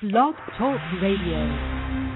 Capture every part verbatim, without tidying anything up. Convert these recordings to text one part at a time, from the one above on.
Blog Talk Radio.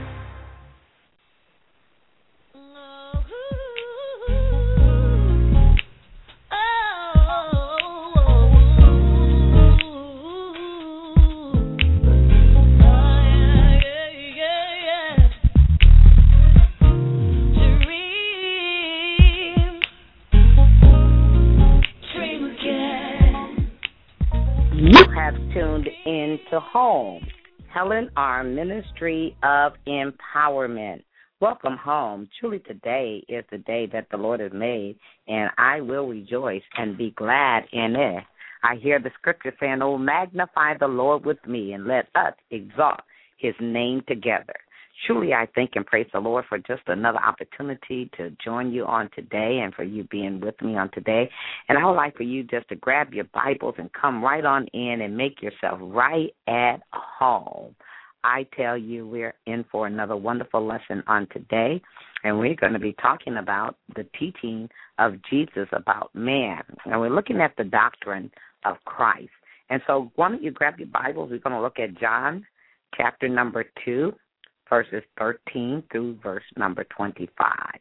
Tuned into home, Helen R. Ministry of Empowerment. Welcome home. Truly today is the day that the Lord has made, and I will rejoice and be glad in it. I hear the scripture saying, "Oh, magnify the Lord with me, and let us exalt his name together." Truly, I thank and praise the Lord for just another opportunity to join you on today and for you being with me on today. And I would like for you just to grab your Bibles and come right on in and make yourself right at home. I tell you, we're in for another wonderful lesson on today, and we're going to be talking about the teaching of Jesus about man. And we're looking at the doctrine of Christ. And so why don't you grab your Bibles? We're going to look at John chapter number two. Verses thirteen through verse number twenty-five.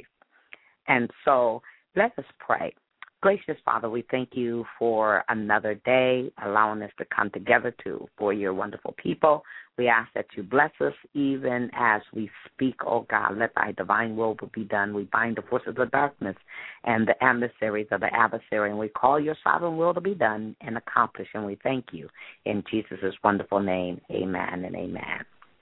And so let us pray. Gracious Father, we thank you for another day, allowing us to come together to for your wonderful people. We ask that you bless us even as we speak, oh God. Let thy divine will be done. We bind the forces of darkness and the emissaries of the adversary, and we call your sovereign will to be done and accomplished, and we thank you. In Jesus' wonderful name, amen and amen.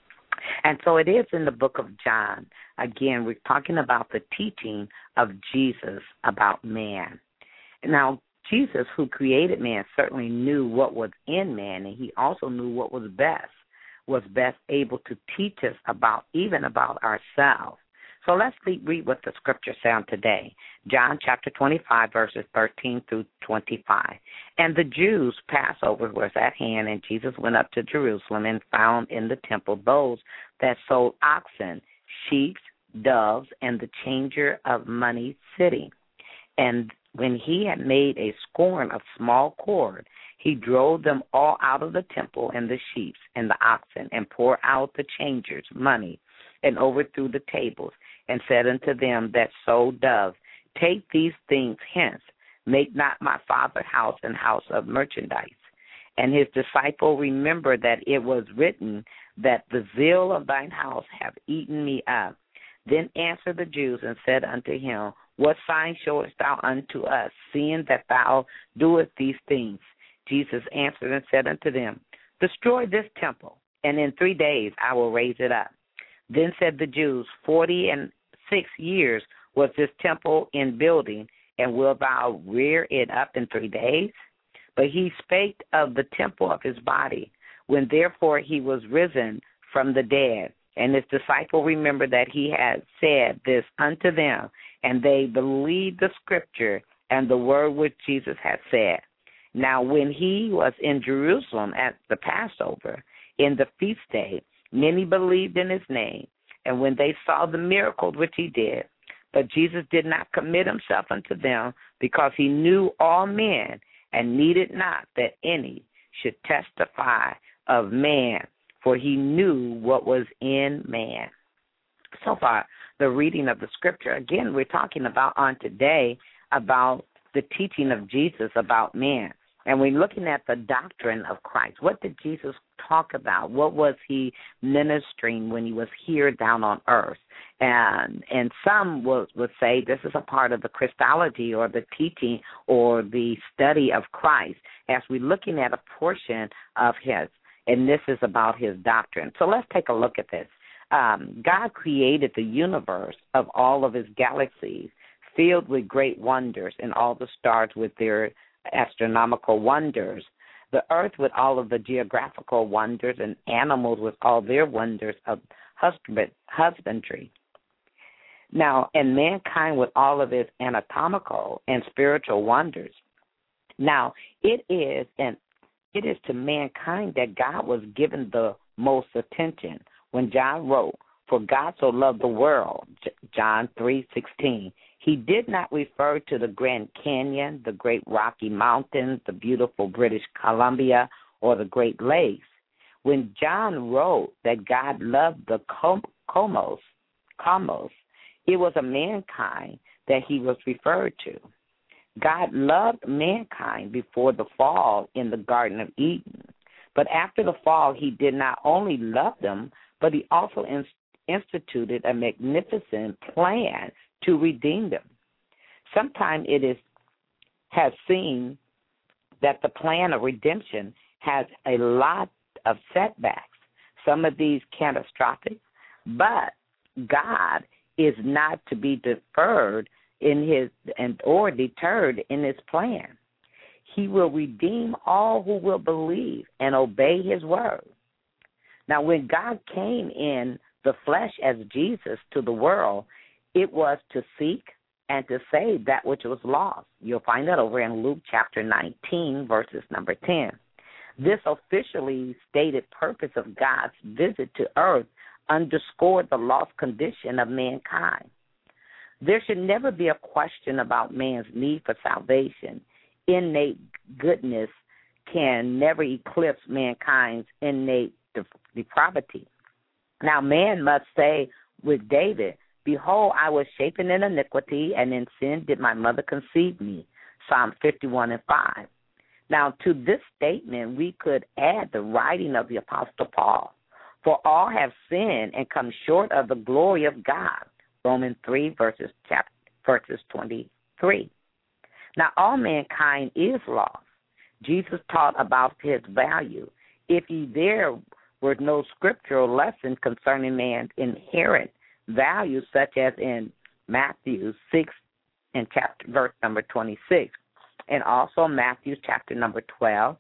And so it is in the book of John. Again, we're talking about the teaching of Jesus about man. Now, Jesus, who created man, certainly knew what was in man, and he also knew what was best, was best able to teach us about, even about ourselves. So let's read what the scripture says today. John chapter twenty-five, verses thirteen through twenty-five. And the Jews' Passover was at hand, and Jesus went up to Jerusalem and found in the temple those that sold oxen, sheep, doves, and the changer of money sitting. And when he had made a scorn of small cord, he drove them all out of the temple, and the sheep and the oxen, and poured out the changers' money, and overthrew the tables, and said unto them that sold doves, Take these things hence, make not my Father's house an house of merchandise. And his disciple remembered that it was written that the zeal of thine house hath eaten me up. Then answered the Jews and said unto him, What sign showest thou unto us, seeing that thou doest these things? Jesus answered and said unto them, Destroy this temple, and in three days I will raise it up. Then said the Jews, Forty and six years was this temple in building, and wilt thou rear it up in three days? But he spake of the temple of his body, when therefore he was risen from the dead. And his disciple remembered that he had said this unto them, and they believed the scripture and the word which Jesus had said. Now when he was in Jerusalem at the Passover, in the feast day, many believed in his name, and when they saw the miracles which he did. But Jesus did not commit himself unto them, because he knew all men, and needed not that any should testify of man, for he knew what was in man. So far, the reading of the scripture. Again, we're talking about on today about the teaching of Jesus about man. And we're looking at the doctrine of Christ. What did Jesus talk about? What was he ministering when he was here down on earth? And and some would, would say this is a part of the Christology or the teaching or the study of Christ as we're looking at a portion of his. And this is about his doctrine. So let's take a look at this. Um, God created the universe of all of his galaxies, filled with great wonders, and all the stars with their astronomical wonders, the earth with all of the geographical wonders, and animals with all their wonders of husband, husbandry. Now, and mankind with all of its anatomical and spiritual wonders. Now, it is and it is to mankind that God was given the most attention. When John wrote, For God so loved the world, John three sixteen, he did not refer to the Grand Canyon, the Great Rocky Mountains, the beautiful British Columbia, or the Great Lakes. When John wrote that God loved the cosmos, cosmos, it was a mankind that he was referred to. God loved mankind before the fall in the Garden of Eden. But after the fall, he did not only love them, but he also in- instituted a magnificent plan to redeem them. Sometimes it is has seen that the plan of redemption has a lot of setbacks, some of these catastrophic, but God is not to be deferred in his and or deterred in his plan. He will redeem all who will believe and obey his word. Now, when God came in the flesh as Jesus to the world, it was to seek and to save that which was lost. You'll find that over in Luke chapter nineteen, verses number ten. This officially stated purpose of God's visit to earth underscored the lost condition of mankind. There should never be a question about man's need for salvation. Innate goodness can never eclipse mankind's innate depravity. Now, man must say with David, "Behold, I was shapen in iniquity, and in sin did my mother conceive me." Psalm fifty-one and five. Now, to this statement, we could add the writing of the Apostle Paul. For all have sinned and come short of the glory of God. Romans three, verses, chapter, verses twenty-three. Now, all mankind is lost. Jesus taught about his value. If ye there were no scriptural lesson concerning man's inherent value, such as in Matthew six and chapter verse number twenty-six, and also Matthew chapter number twelve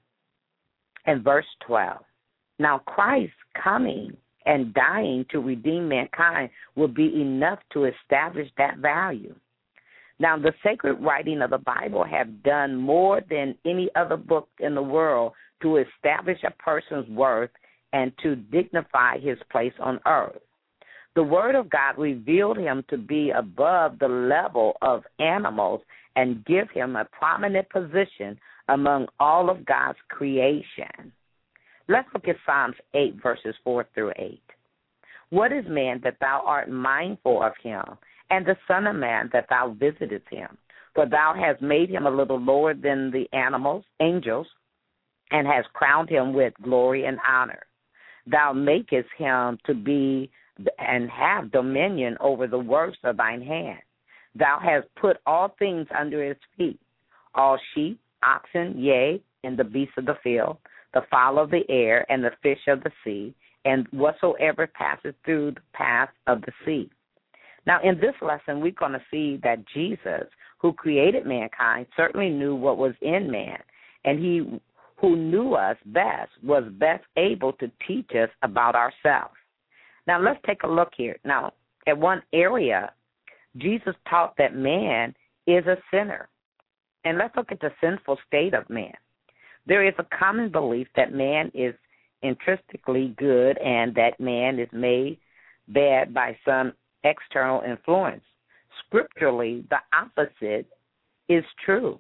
and verse twelve. Now, Christ coming and dying to redeem mankind will be enough to establish that value. Now, the sacred writing of the Bible have done more than any other book in the world to establish a person's worth and to dignify his place on earth. The Word of God revealed him to be above the level of animals and give him a prominent position among all of God's creation. Let's look at Psalms eight, verses four through eight. What is man that thou art mindful of him, and the Son of Man that thou visitest him? For thou hast made him a little lower than the animals, angels, and hast crowned him with glory and honor. Thou makest him to be and have dominion over the works of thine hand. Thou hast put all things under his feet, all sheep, oxen, yea, and the beasts of the field, the fowl of the air, and the fish of the sea, and whatsoever passes through the path of the sea. Now, in this lesson, we're going to see that Jesus, who created mankind, certainly knew what was in man, and he who knew us best was best able to teach us about ourselves. Now, let's take a look here. Now, at one area, Jesus taught that man is a sinner. And let's look at the sinful state of man. There is a common belief that man is intrinsically good and that man is made bad by some external influence. Scripturally, the opposite is true.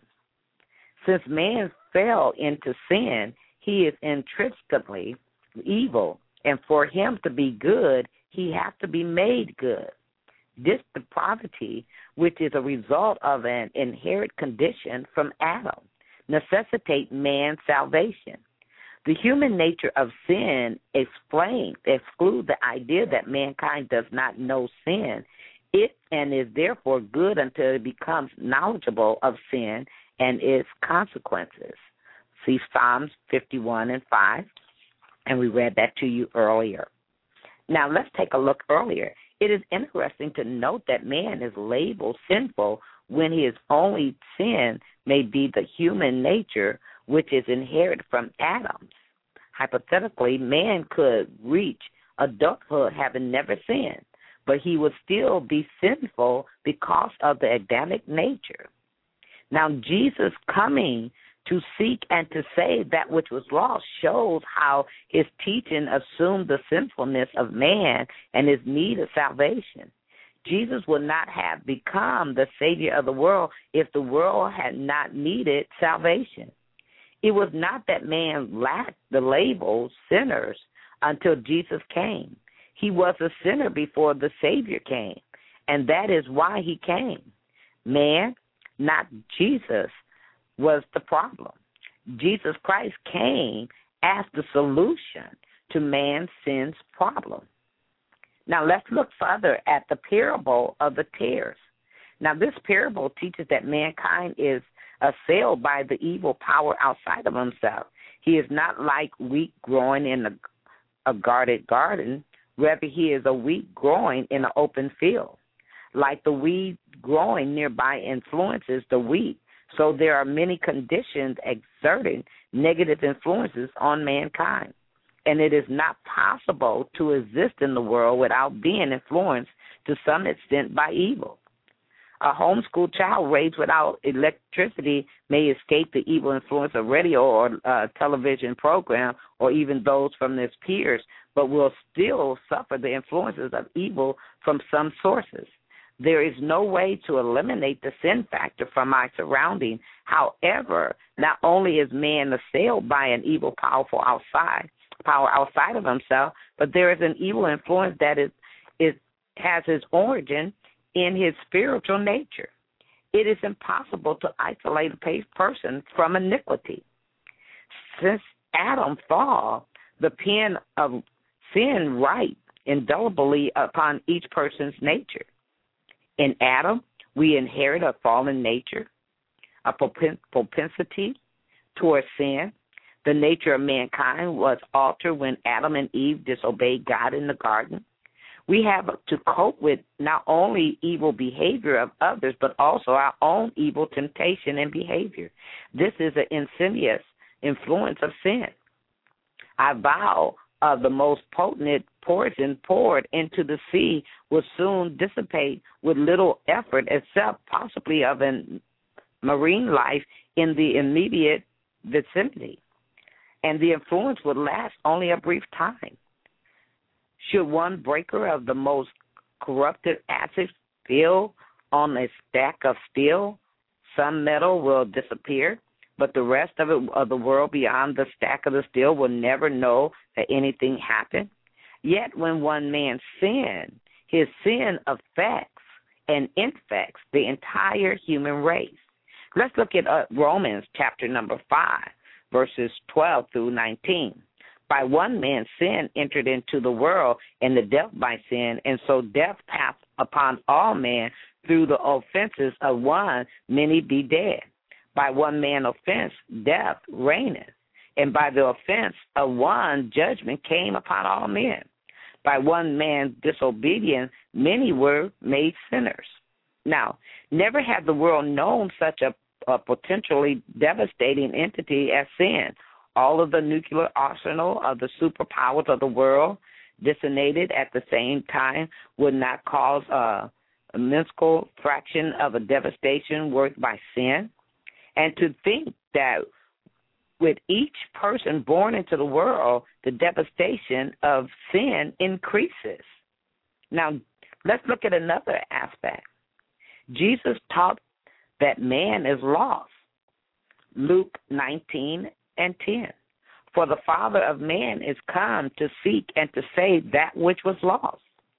Since man fell into sin, he is intrinsically evil, and for him to be good, he has to be made good. This depravity, which is a result of an inherent condition from Adam, necessitates man's salvation. The human nature of sin explains, excludes the idea that mankind does not know sin, it and is therefore good until it becomes knowledgeable of sin and its consequences. See Psalms fifty-one and five, and we read that to you earlier. Now let's take a look earlier. It is interesting to note that man is labeled sinful when his only sin may be the human nature, which is inherited from Adam. Hypothetically, man could reach adulthood having never sinned, but he would still be sinful because of the Adamic nature. Now, Jesus coming to seek and to save that which was lost shows how his teaching assumed the sinfulness of man and his need of salvation. Jesus would not have become the Savior of the world if the world had not needed salvation. It was not that man lacked the label sinners, until Jesus came. He was a sinner before the Savior came, and that is why he came. Man, not Jesus, was the problem. Jesus Christ came as the solution to man's sin's problem. Now let's look further at the parable of the tares. Now this parable teaches that mankind is assailed by the evil power outside of himself. He is not like wheat growing in a, a guarded garden. Rather, he is a wheat growing in an open field. Like the weed growing nearby influences the wheat, so there are many conditions exerting negative influences on mankind. And it is not possible to exist in the world without being influenced to some extent by evil. A homeschooled child raised without electricity may escape the evil influence of radio or uh, television program or even those from his peers, but will still suffer the influences of evil from some sources. There is no way to eliminate the sin factor from our surrounding. However, not only is man assailed by an evil powerful outside, power outside of himself, but there is an evil influence that is, is has its origin in his spiritual nature. It is impossible to isolate a person from iniquity. Since Adam's fall, the pen of sin write indelibly upon each person's nature. In Adam, we inherit a fallen nature, a propensity toward sin. The nature of mankind was altered when Adam and Eve disobeyed God in the garden. We have to cope with not only evil behavior of others, but also our own evil temptation and behavior. This is an insidious influence of sin. I vow of the most potent poison poured into the sea will soon dissipate with little effort, except possibly of a marine life in the immediate vicinity. And the influence would last only a brief time. Should one breaker of the most corrupted acid spill on a stack of steel, some metal will disappear, but the rest of it of the world beyond the stack of the steel will never know that anything happened. Yet when one man sins, his sin affects and infects the entire human race. Let's look at uh, Romans chapter number five, verses twelve through nineteen. By one man sin entered into the world, and the death by sin, and so death passed upon all men through the offenses of one, many be dead. By one man offense, death reigneth, and by the offense of one, judgment came upon all men. By one man's disobedience, many were made sinners. Now, never had the world known such a, a potentially devastating entity as sin. All of the nuclear arsenal of the superpowers of the world detonated at the same time would not cause a, a minuscule fraction of a devastation worked by sin. And to think that with each person born into the world, the devastation of sin increases. Now, let's look at another aspect. Jesus taught that man is lost. Luke nineteen and ten. For the Father of man is come to seek and to save that which was lost.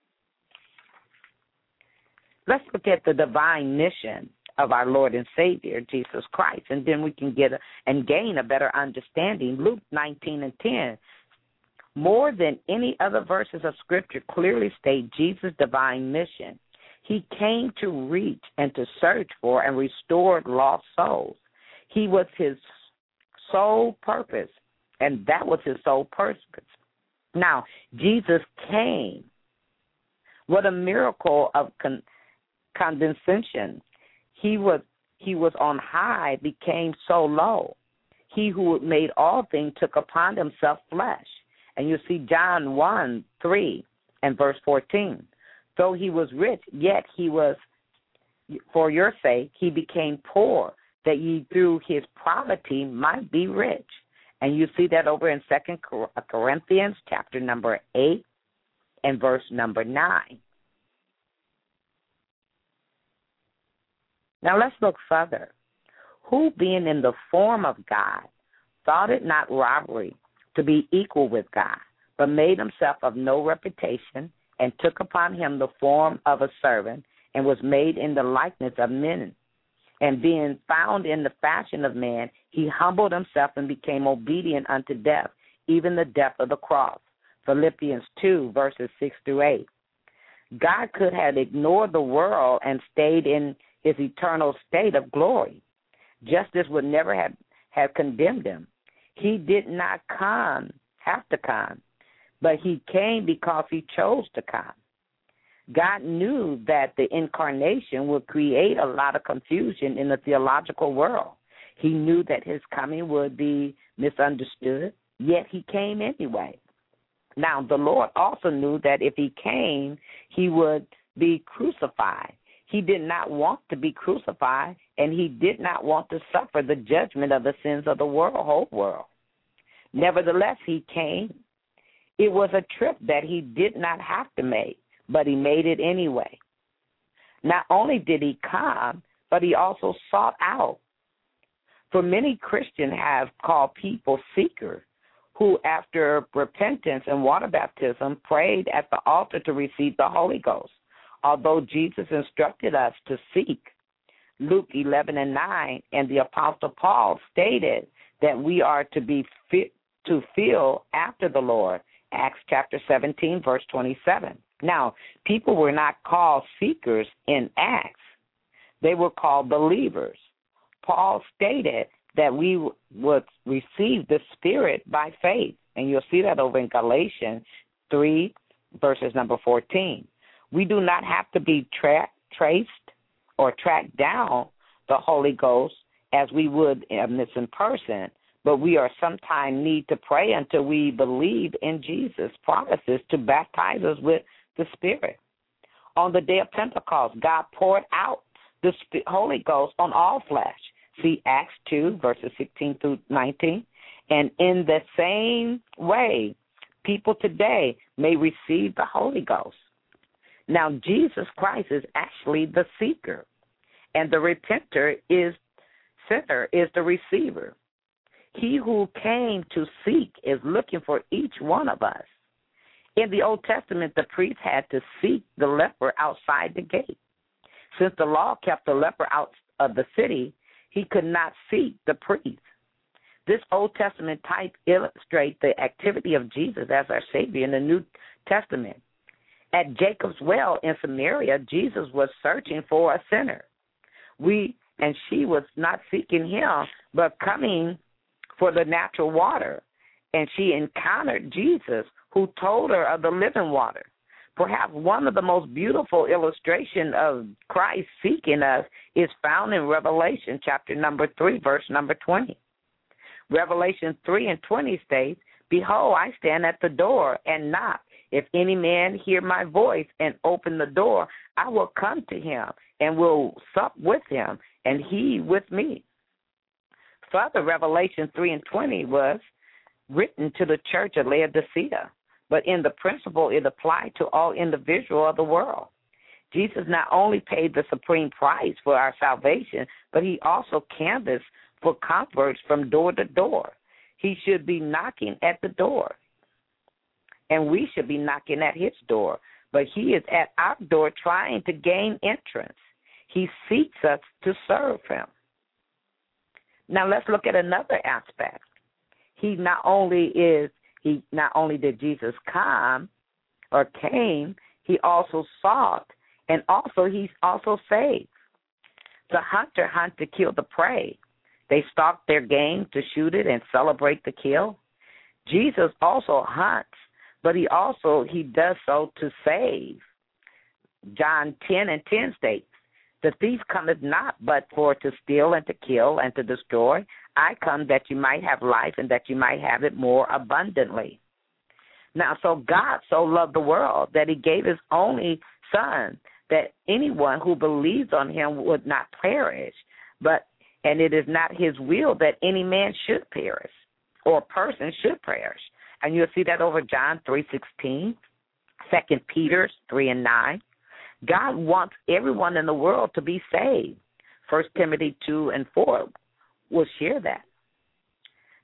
Let's look at the divine mission of our Lord and Savior, Jesus Christ, and then we can get a, and gain a better understanding. Luke nineteen and ten, more than any other verses of Scripture, clearly state Jesus' divine mission. He came to reach and to search for and restore lost souls. He was his sole purpose, and that was his sole purpose. Now, Jesus came. What a miracle of con- condescension. He was he was on high, became so low. He who made all things took upon himself flesh. And you see John one, three and verse fourteen. Though he was rich, yet he was, for your sake, he became poor, that ye through his poverty might be rich. And you see that over in Second Corinthians chapter number eight and verse number nine. Now let's look further. Who, being in the form of God, thought it not robbery to be equal with God, but made himself of no reputation, and took upon him the form of a servant, and was made in the likeness of men. And being found in the fashion of man, he humbled himself and became obedient unto death, even the death of the cross. Philippians two, verses six through eight. God could have ignored the world and stayed in his eternal state of glory. Justice would never have, have condemned him. He did not come, have to come, but he came because he chose to come. God knew that the incarnation would create a lot of confusion in the theological world. He knew that his coming would be misunderstood, yet he came anyway. Now, the Lord also knew that if he came, he would be crucified. He did not want to be crucified, and he did not want to suffer the judgment of the sins of the world, whole world. Nevertheless, he came. It was a trip that he did not have to make, but he made it anyway. Not only did he come, but he also sought out. For many Christians have called people seekers, who after repentance and water baptism prayed at the altar to receive the Holy Ghost, although Jesus instructed us to seek. Luke eleven and nine, and the Apostle Paul stated that we are to be fit to feel after the Lord, Acts chapter seventeen, verse twenty-seven. Now, people were not called seekers in Acts. They were called believers. Paul stated that we would receive the Spirit by faith, and you'll see that over in Galatians three, verses number fourteen. We do not have to be tra- traced or tracked down the Holy Ghost as we would in this in person, but we are sometimes need to pray until we believe in Jesus' promises to baptize us with the Spirit. On the day of Pentecost, God poured out the Holy Ghost on all flesh. See Acts two, verses sixteen through nineteen. And in the same way, people today may receive the Holy Ghost. Now, Jesus Christ is actually the seeker, and the repenter is sinner is the receiver. He who came to seek is looking for each one of us. In the Old Testament, the priest had to seek the leper outside the gate. Since the law kept the leper out of the city, he could not seek the priest. This Old Testament type illustrates the activity of Jesus as our Savior in the New Testament. At Jacob's well in Samaria, Jesus was searching for a sinner. We and she was not seeking him, but coming for the natural water. And she encountered Jesus, who told her of the living water. Perhaps one of the most beautiful illustrations of Christ seeking us is found in Revelation chapter number three, verse number twenty. Revelation three and twenty states, "Behold, I stand at the door and knock. If any man hear my voice and open the door, I will come to him and will sup with him, and he with me." Further, Revelation three and twenty was written to the church of Laodicea, but in the principle it applied to all individuals of the world. Jesus not only paid the supreme price for our salvation, but he also canvassed for converts from door to door. He should be knocking at the door, and we should be knocking at his door, but he is at our door trying to gain entrance. He seeks us to serve him. Now let's look at another aspect. He not only is he not only did Jesus come or came, he also sought, and also he's also saved. The hunter hunt to kill the prey. They stalk their game to shoot it and celebrate the kill. Jesus also hunts, but he also he does so to save. John ten and ten states, "The thief cometh not but for to steal and to kill and to destroy. I come that you might have life and that you might have it more abundantly." Now, so God so loved the world that he gave his only son, that anyone who believes on him would not perish, but and it is not his will that any man should perish or a person should perish. And you'll see that over John three sixteen, Second Peter three and nine. God wants everyone in the world to be saved. First Timothy two and four will share that.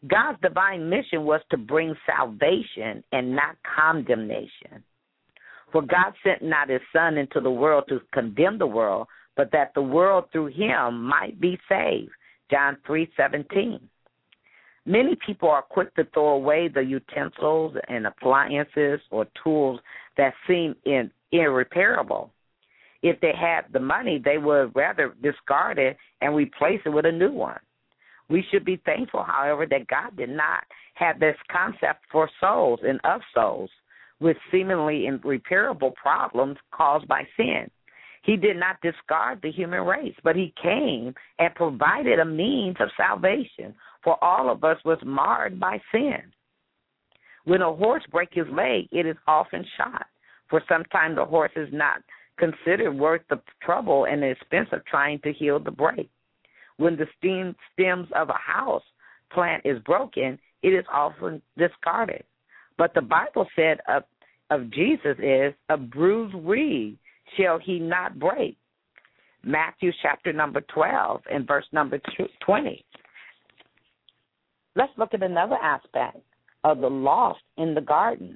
God's divine mission was to bring salvation and not condemnation. For God sent not his Son into the world to condemn the world, but that the world through him might be saved. John three seventeen. Many people are quick to throw away the utensils and appliances or tools that seem in, irreparable. If they had the money, they would rather discard it and replace it with a new one. We should be thankful, however, that God did not have this concept for souls and of souls with seemingly irreparable problems caused by sin. He did not discard the human race, but he came and provided a means of salvation, for all of us was marred by sin. When a horse breaks his leg, it is often shot, for sometimes the horse is not considered worth the trouble and the expense of trying to heal the break. When the stem, stems of a house plant is broken, it is often discarded. But the Bible said of, of Jesus is, a bruised reed shall he not break. Matthew chapter number twelve and verse number twenty. Let's look at another aspect of the lost in the garden.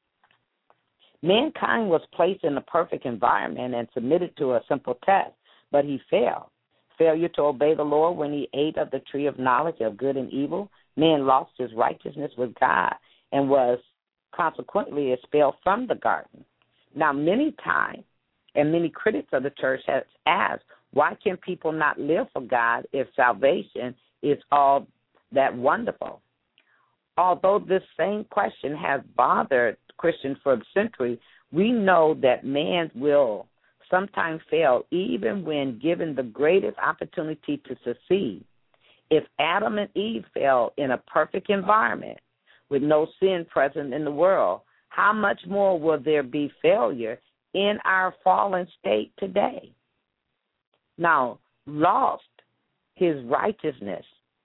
Mankind was placed in a perfect environment and submitted to a simple test, but he failed. Failure to obey the Lord when he ate of the tree of knowledge of good and evil, man lost his righteousness with God and was consequently expelled from the garden. Now, many times, and many critics of the church have asked, why can people not live for God if salvation is all that wonderful? Although this same question has bothered Christians for centuries, we know that man will sometimes fail even when given the greatest opportunity to succeed. If Adam and Eve fell in a perfect environment with no sin present in the world, how much more will there be failure in our fallen state today? Now, lost his righteousness.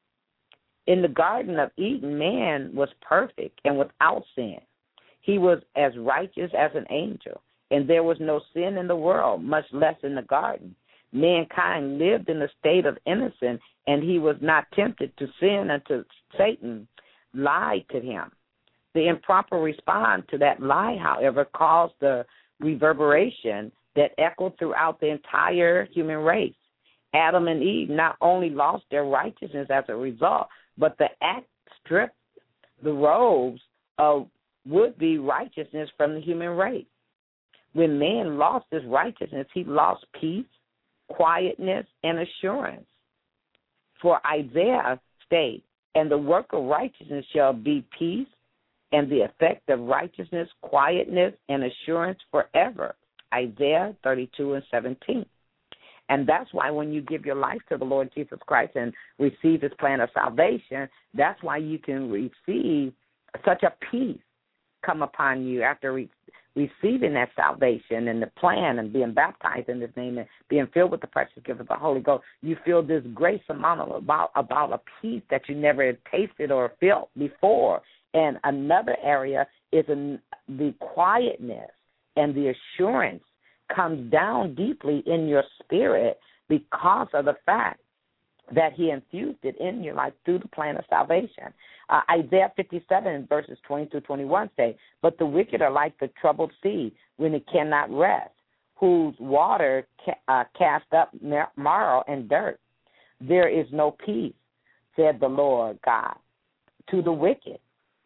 In the Garden of Eden, man was perfect and without sin. He was as righteous as an angel, and there was no sin in the world, much less in the garden. Mankind lived in a state of innocence, and he was not tempted to sin until Satan lied to him. The improper response to that lie, however, caused the reverberation that echoed throughout the entire human race. Adam and Eve not only lost their righteousness as a result, but the act stripped the robes of would-be righteousness from the human race. When man lost his righteousness, he lost peace, quietness, and assurance. For Isaiah states, and the work of righteousness shall be peace, and the effect of righteousness, quietness, and assurance forever. Isaiah thirty-two and seventeen. And that's why when you give your life to the Lord Jesus Christ and receive his plan of salvation, that's why you can receive such a peace come upon you after re- receiving that salvation and the plan and being baptized in his name and being filled with the precious gift of the Holy Ghost. You feel this grace amount of about, about a peace that you never had tasted or felt before. And another area is in the quietness and the assurance comes down deeply in your spirit because of the fact that he infused it in your life through the plan of salvation. Uh, Isaiah fifty-seven, verses twenty through twenty-one say, but the wicked are like the troubled sea when it cannot rest, whose water ca- uh, cast up marrow and dirt. There is no peace, said the Lord God, to the wicked.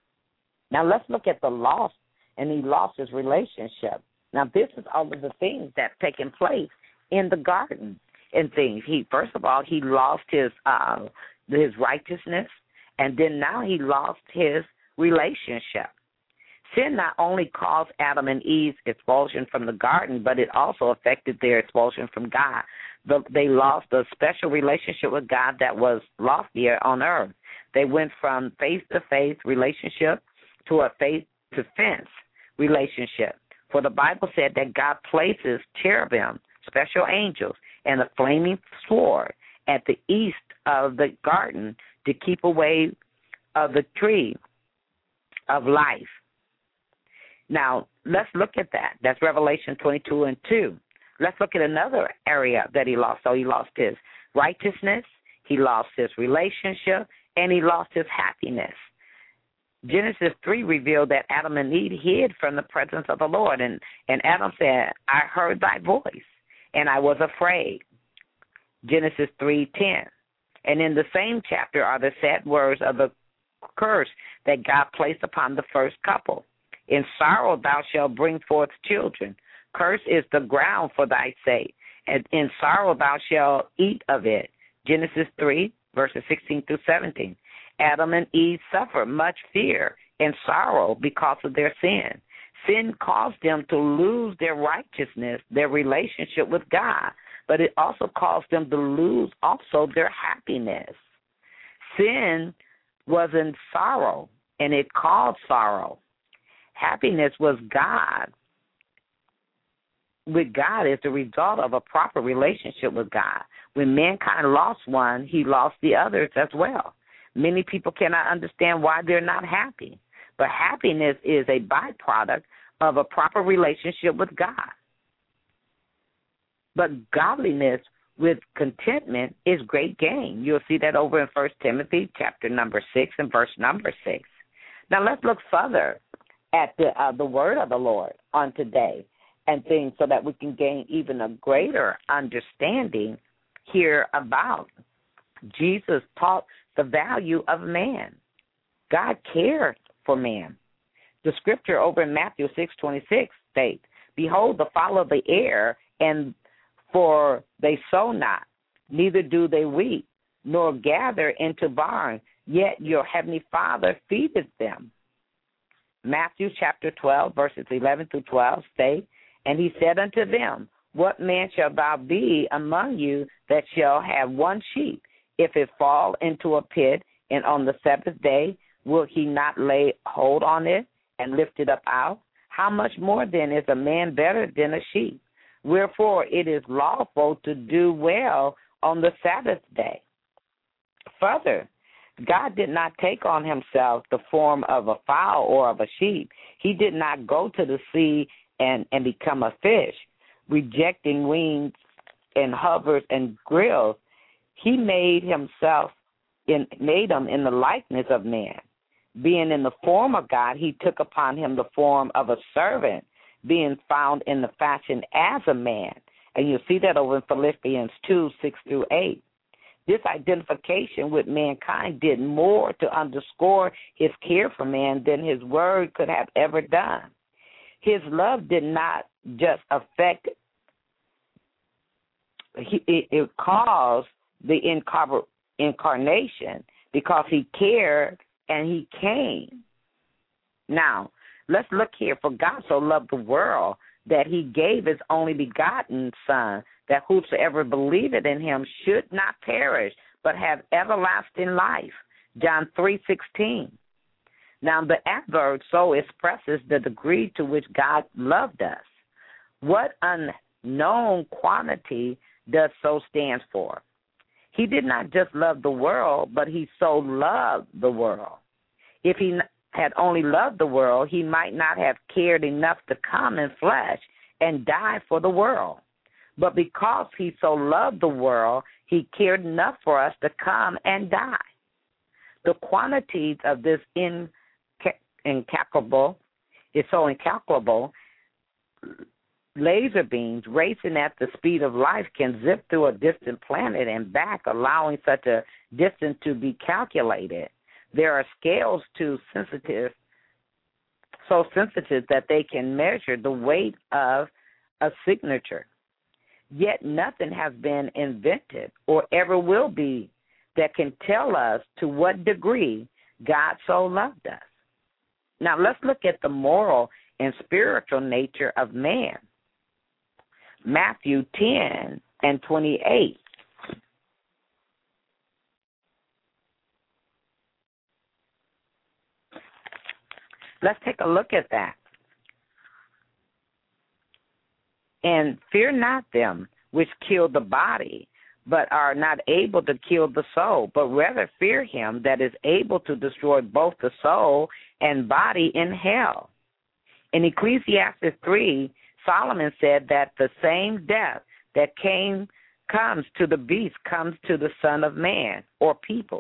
Now let's look at the lost, and he lost his relationship. Now this is all of the things that taken place in the garden and things. He first of all he lost his uh, his righteousness, and then now he lost his relationship. Sin not only caused Adam and Eve's expulsion from the garden, but it also affected their expulsion from God. The, they lost a special relationship with God that was lost here on earth. They went from face-to-face relationship to a face-to-fence relationship. For the Bible said that God places cherubim, special angels, and a flaming sword at the east of the garden to keep away of the tree of life. Now, let's look at that. That's Revelation twenty-two and two. Let's look at another area that he lost. So he lost his righteousness, he lost his relationship, and he lost his happiness. Genesis three revealed that Adam and Eve hid from the presence of the Lord, and, and Adam said, I heard thy voice, and I was afraid. Genesis three ten. And in the same chapter are the sad words of the curse that God placed upon the first couple. In sorrow thou shalt bring forth children. Curse is the ground for thy sake, and in sorrow thou shalt eat of it. Genesis three, verses sixteen through seventeen. Adam and Eve suffered much fear and sorrow because of their sin. Sin caused them to lose their righteousness, their relationship with God, but it also caused them to lose also their happiness. Sin was in sorrow, and it caused sorrow. Happiness was God. With God is the result of a proper relationship with God. When mankind lost one, he lost the others as well. Many people cannot understand why they're not happy, but happiness is a byproduct of a proper relationship with God. But godliness with contentment is great gain. You'll see that over in First Timothy chapter number six and verse number six. Now let's look further at the uh, the word of the Lord on today and things so that we can gain even a greater understanding here about Jesus taught the value of man. God cared for man. The scripture over in Matthew six twenty-six states, behold, the fowl of the air, and for they sow not, neither do they reap, nor gather into barns, yet your heavenly Father feedeth them. Matthew chapter twelve, verses eleven through twelve state, and he said unto them, what man shall thou be among you that shall have one sheep? If it fall into a pit, and on the seventh day will he not lay hold on it and lift it up out? How much more then is a man better than a sheep? Wherefore it is lawful to do well on the Sabbath day. Further, God did not take on himself the form of a fowl or of a sheep. He did not go to the sea and, and become a fish, rejecting wings and hovers and grills. He made himself, in, made him in the likeness of man. Being in the form of God, he took upon him the form of a servant, being found in the fashion as a man. And you'll see that over in Philippians two, six through eight. This identification with mankind did more to underscore his care for man than his word could have ever done. His love did not just affect, it, it caused the incarn- incarnation because he cared and he came. Now, let's look here. For God so loved the world that he gave his only begotten Son, that whosoever believeth in him should not perish, but have everlasting life. John three sixteen. Now, the adverb so expresses the degree to which God loved us. What unknown quantity does so stand for? He did not just love the world, but he so loved the world. If he had only loved the world, he might not have cared enough to come in flesh and die for the world. But because he so loved the world, he cared enough for us to come and die. The quantities of this inca- incalculable is so incalculable. Laser beams racing at the speed of light can zip through a distant planet and back, allowing such a distance to be calculated. There are scales too sensitive, so sensitive that they can measure the weight of a signature. Yet nothing has been invented or ever will be that can tell us to what degree God so loved us. Now let's look at the moral and spiritual nature of man. Matthew ten and twenty-eight. Let's take a look at that. And fear not them which kill the body, but are not able to kill the soul, but rather fear him that is able to destroy both the soul and body in hell. In Ecclesiastes three, Solomon said that the same death that came comes to the beast comes to the Son of Man or people.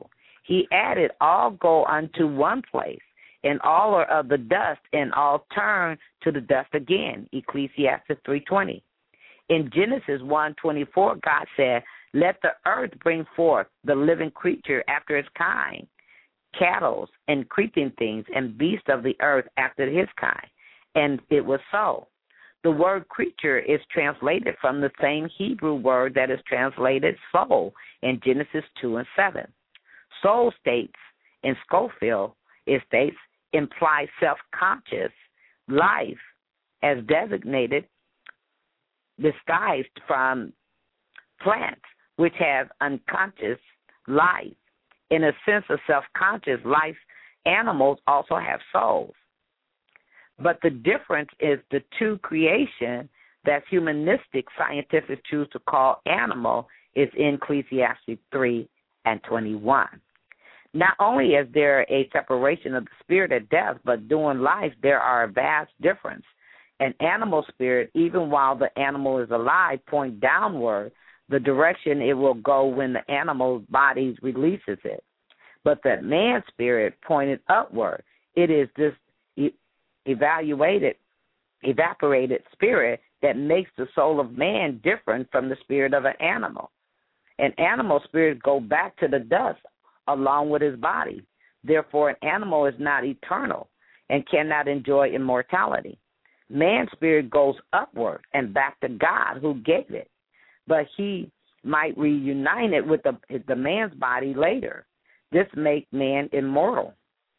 He added, all go unto one place, and all are of the dust, and all turn to the dust again. Ecclesiastes three twenty. In Genesis one twenty-four, God said, let the earth bring forth the living creature after its kind, cattle and creeping things, and beasts of the earth after his kind. And it was so. The word creature is translated from the same Hebrew word that is translated soul in Genesis two and seven. Soul states in Scofield, it states, implies self-conscious life as designated, disguised from plants, which have unconscious life. In a sense of self-conscious life, animals also have souls. But the difference is the two creation that humanistic scientists choose to call animal is in Ecclesiastes three and twenty-one. Not only is there a separation of the spirit at death, but during life there are a vast difference. An animal spirit, even while the animal is alive, point downward, the direction it will go when the animal's body releases it. But the man's spirit pointed upward. It is this e- evaluated, evaporated spirit that makes the soul of man different from the spirit of an animal. An animal spirit go back to the dust along with his body. Therefore, an animal is not eternal and cannot enjoy immortality. Man's spirit goes upward and back to God who gave it, but he might reunite it with the, the man's body later. This makes man immortal.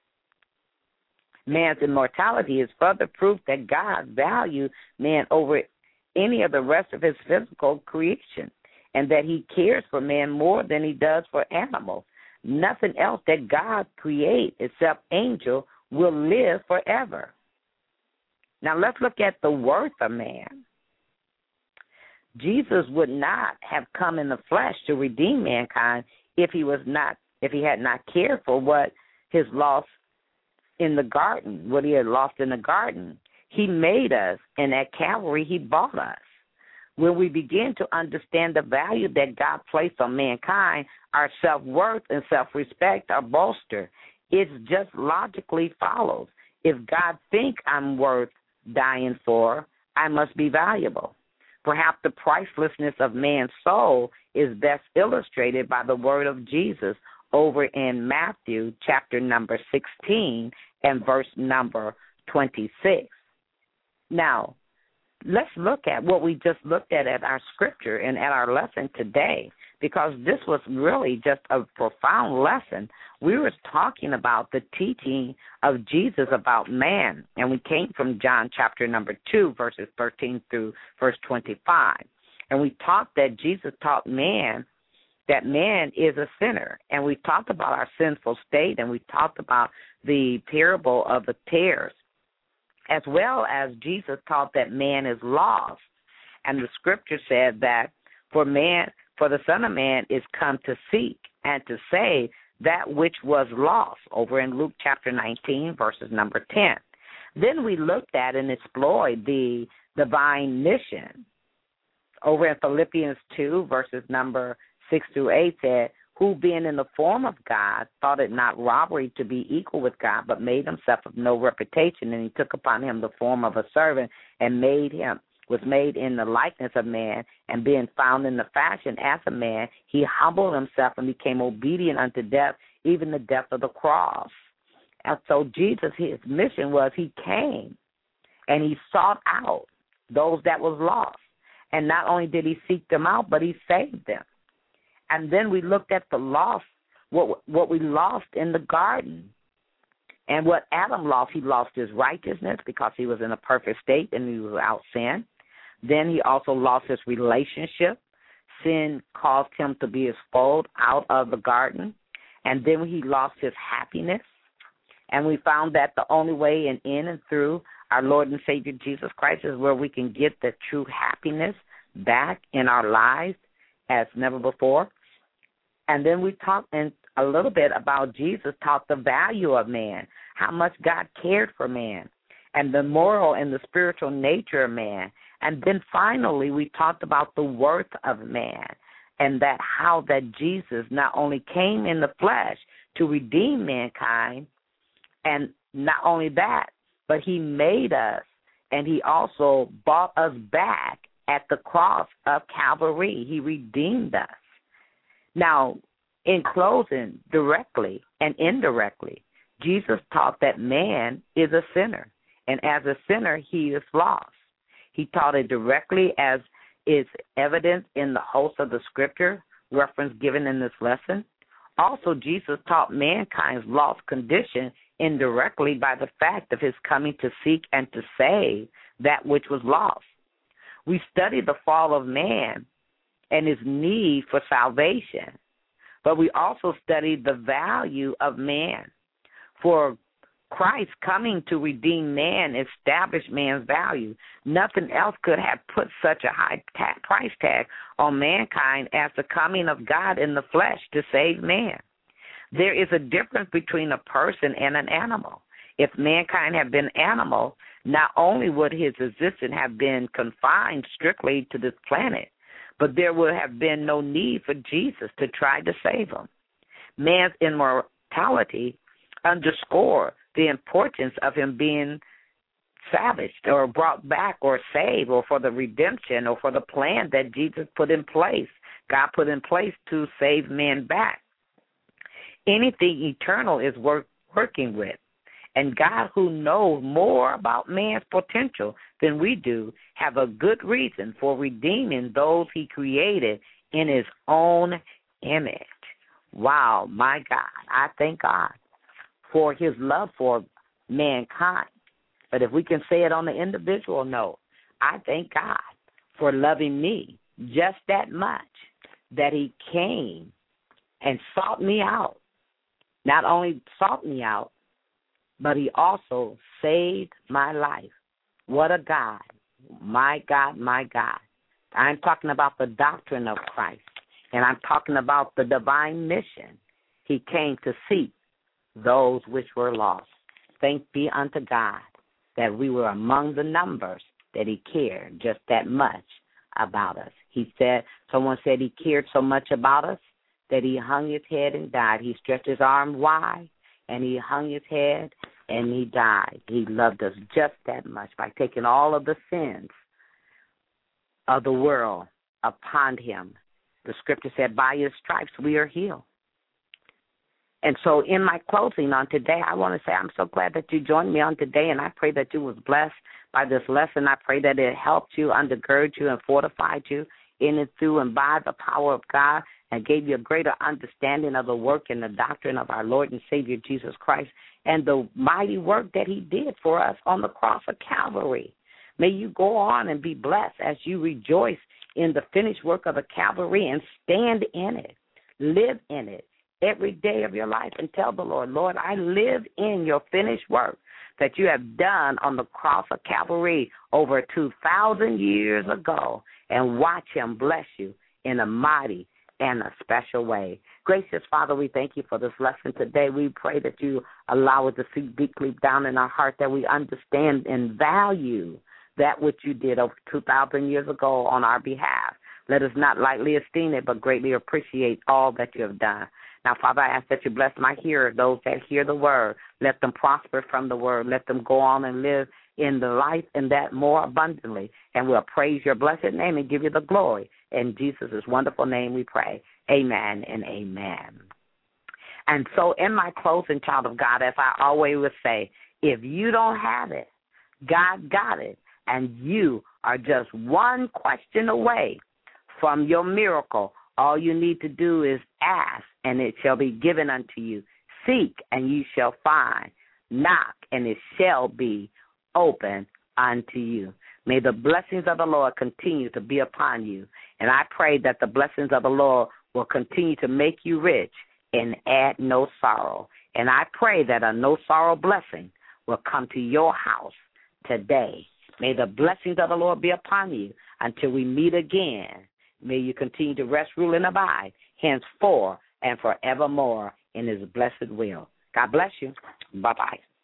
Man's immortality is further proof that God values man over any of the rest of his physical creation, and that he cares for man more than he does for animals. Nothing else that God creates except angel will live forever. Now let's look at the worth of man. Jesus would not have come in the flesh to redeem mankind if he was not, if he had not cared for what his loss in the garden, what he had lost in the garden. He made us, and at Calvary he bought us. When we begin to understand the value that God placed on mankind, our self-worth and self-respect are bolstered. It just logically follows. If God thinks I'm worth dying for, I must be valuable. Perhaps the pricelessness of man's soul is best illustrated by the word of Jesus over in Matthew chapter number sixteen and verse number twenty-six. Now, let's look at what we just looked at at our scripture and at our lesson today, because this was really just a profound lesson. We were talking about the teaching of Jesus about man, and we came from John chapter number two, verses thirteen through verse twenty-five. And we taught that Jesus taught man that man is a sinner, and we talked about our sinful state, and we talked about the parable of the tares, as well as Jesus taught that man is lost. And the scripture said that for man, for the Son of Man is come to seek and to save that which was lost, over in Luke chapter nineteen, verses number ten. Then we looked at and explored the divine mission. Over in Philippians two, verses number six through eight said, who being in the form of God thought it not robbery to be equal with God, but made himself of no reputation, and he took upon him the form of a servant, and made him was made in the likeness of man, and being found in the fashion as a man, he humbled himself and became obedient unto death, even the death of the cross. And so Jesus, his mission was he came and he sought out those that was lost. And not only did he seek them out, but he saved them. And then we looked at the loss, what what we lost in the garden. And what Adam lost, he lost his righteousness because he was in a perfect state and he was without sin. Then he also lost his relationship. Sin caused him to be expelled out of the garden. And then he lost his happiness. And we found that the only way in, in and through our Lord and Savior Jesus Christ is where we can get the true happiness back in our lives as never before. And then we talked in a little bit about Jesus taught the value of man, how much God cared for man, and the moral and the spiritual nature of man. And then finally we talked about the worth of man, and that how that Jesus not only came in the flesh to redeem mankind. And not only that, but he made us, and he also bought us back at the cross of Calvary. He redeemed us. Now, in closing, directly and indirectly, Jesus taught that man is a sinner, and as a sinner, he is lost. He taught it directly, as is evident in the host of the scripture reference given in this lesson. Also, Jesus taught mankind's lost condition indirectly by the fact of his coming to seek and to save that which was lost. We studied the fall of man and his need for salvation, but we also studied the value of man. For Christ coming to redeem man established man's value. Nothing else could have put such a high ta- price tag on mankind as the coming of God in the flesh to save man. There is a difference between a person and an animal. If mankind had been animal, not only would his existence have been confined strictly to this planet, but there would have been no need for Jesus to try to save him. Man's immortality underscore the importance of him being salvaged or brought back or saved, or for the redemption or for the plan that Jesus put in place, God put in place to save man back. Anything eternal is worth working with. And God, who knows more about man's potential than we do, have a good reason for redeeming those he created in his own image. Wow, my God, I thank God for his love for mankind. But if we can say it on the individual note, I thank God for loving me just that much, that he came and sought me out. Not only sought me out, but he also saved my life. What a God. My God, my God. I'm talking about the doctrine of Christ, and I'm talking about the divine mission. He came to seek those which were lost. Thanks be unto God that we were among the numbers, that he cared just that much about us. He said, someone said he cared so much about us that he hung his head and died. He stretched his arm wide, and he hung his head, and he died. He loved us just that much by taking all of the sins of the world upon him. The scripture said, by his stripes we are healed. And so in my closing on today, I want to say I'm so glad that you joined me on today, and I pray that you was blessed by this lesson. I pray that it helped you, undergird you, and fortified you in and through and by the power of God, and gave you a greater understanding of the work and the doctrine of our Lord and Savior Jesus Christ and the mighty work that he did for us on the cross of Calvary. May you go on and be blessed as you rejoice in the finished work of the Calvary and stand in it, live in it every day of your life, and tell the Lord, Lord, I live in your finished work that you have done on the cross of Calvary over two thousand years ago, and watch him bless you in a mighty and a special way. Gracious Father, we thank you for this lesson today. We pray that you allow it to sink deeply down in our heart, that we understand and value that which you did over two thousand years ago on our behalf. Let us not lightly esteem it, but greatly appreciate all that you have done. Now, Father, I ask that you bless my hearers, those that hear the word. Let them prosper from the word. Let them go on and live in the life and that more abundantly. And we'll praise your blessed name and give you the glory. In Jesus' wonderful name we pray. Amen and amen. And so in my closing, child of God, as I always would say, if you don't have it, God got it. And you are just one question away from your miracle. All you need to do is ask, and it shall be given unto you. Seek, and you shall find. Knock, and it shall be open unto you. May the blessings of the Lord continue to be upon you. And I pray that the blessings of the Lord will continue to make you rich and add no sorrow. And I pray that a no sorrow blessing will come to your house today. May the blessings of the Lord be upon you until we meet again. May you continue to rest, rule, and abide henceforth and forevermore in his blessed will. God bless you. Bye-bye.